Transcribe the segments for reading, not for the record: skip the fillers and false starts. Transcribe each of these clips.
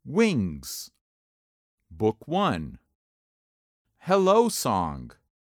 Wings. Book 1. Hello Song.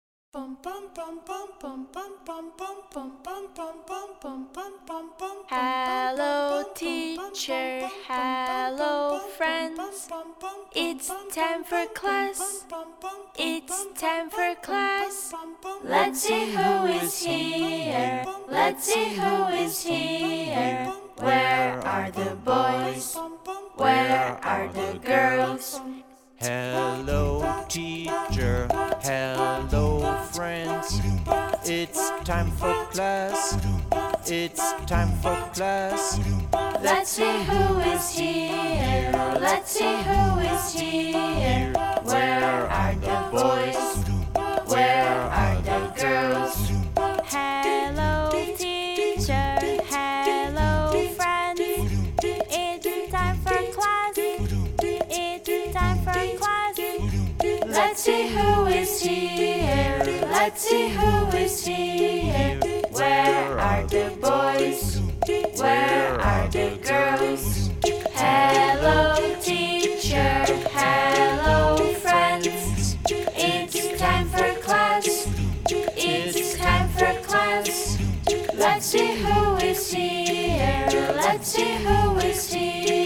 Hello teacher, hello friends. It's time for class. It's time for class. Let's see who is here. Let's see who is here. Where are the boys? Where are the girls? Hello teacher, hello friends. It's time for class. It's time for class. Let's see who is here. Let's see who is here. Where are the boys? Where are the girls? Hello teacher, hello friends. It's time for class. It's time for class. Let's see who is here. Let's see who is here. Where are the boys? Where are the girls? Hello teacher, hello friends. It's time for class. It's time for class. Let's see who is here. Let's see who is here.